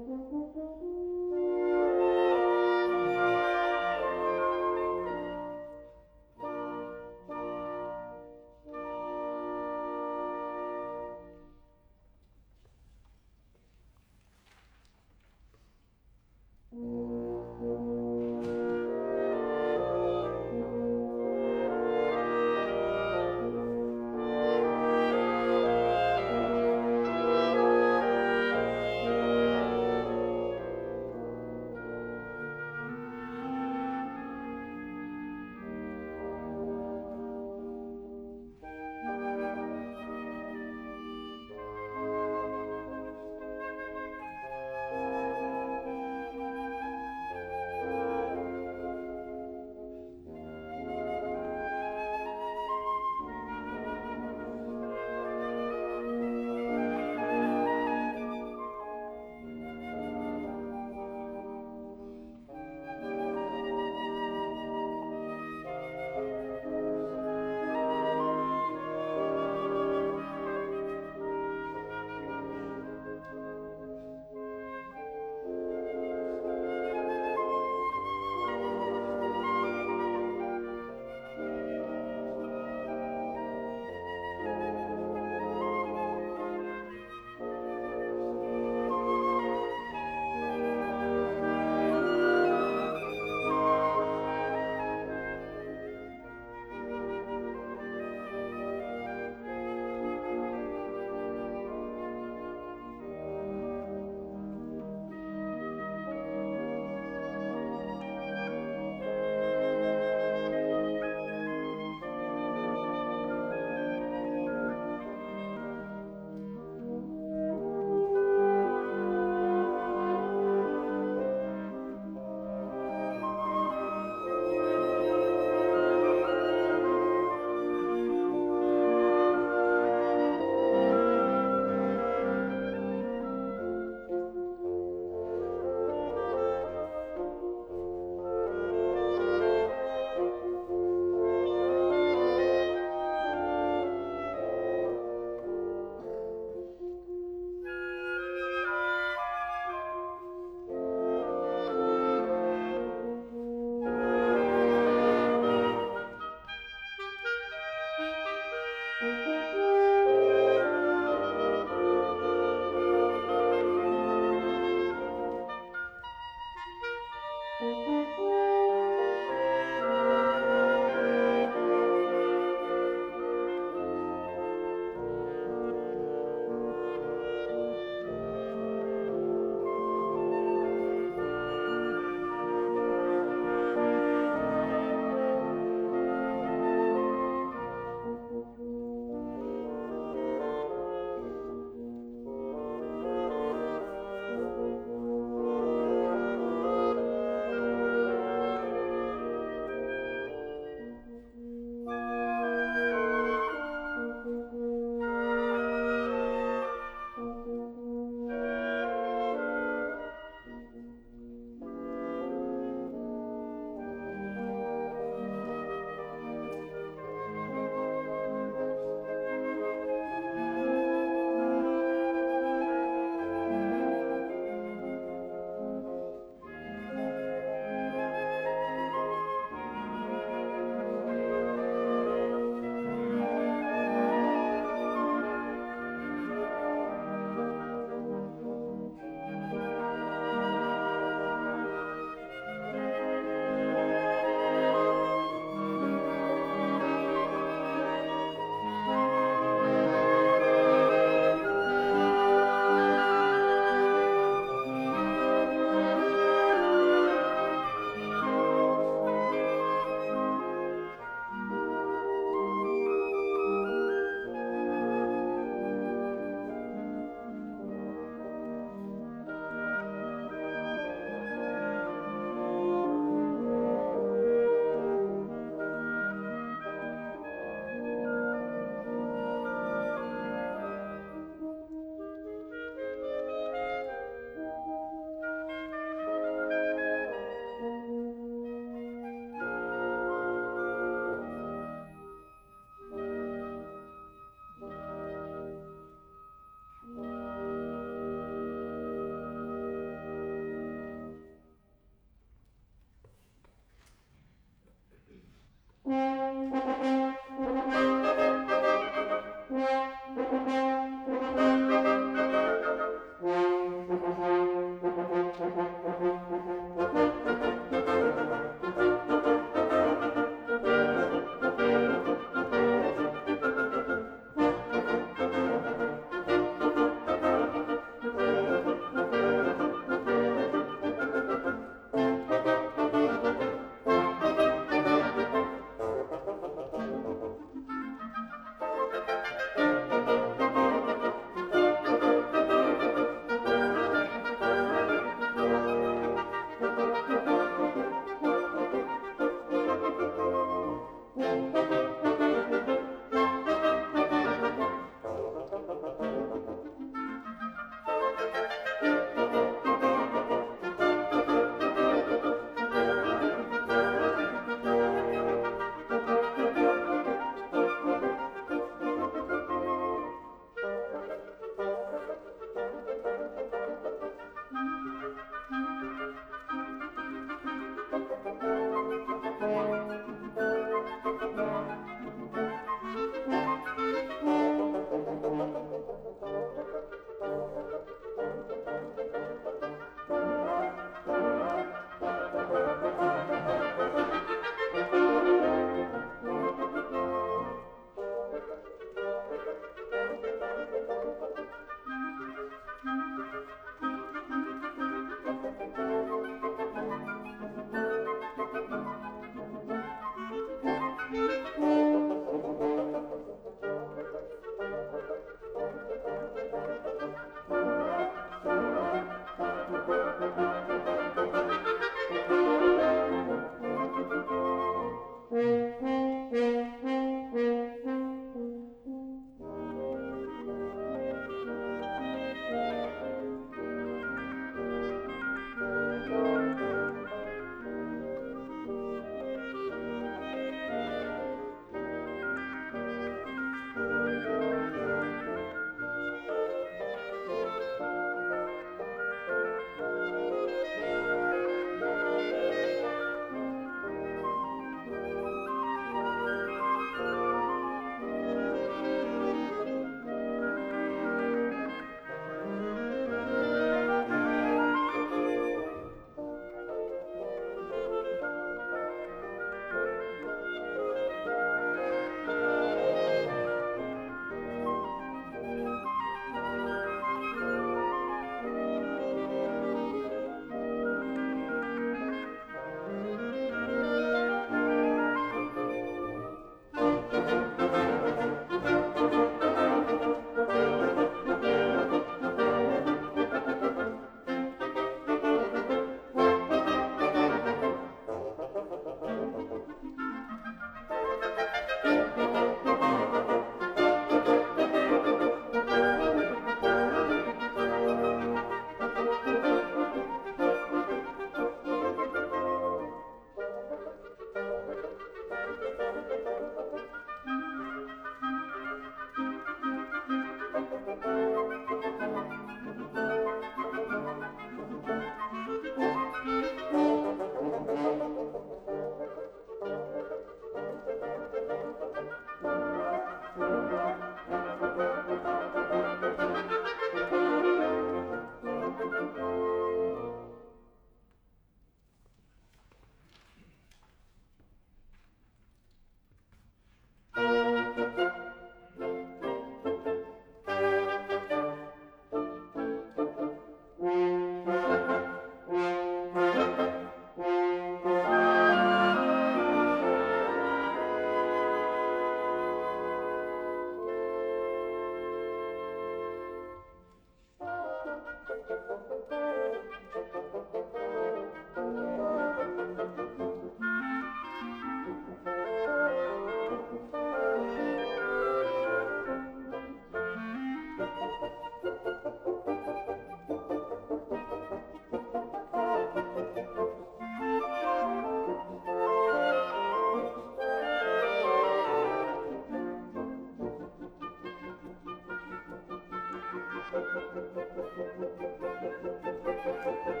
Thank you.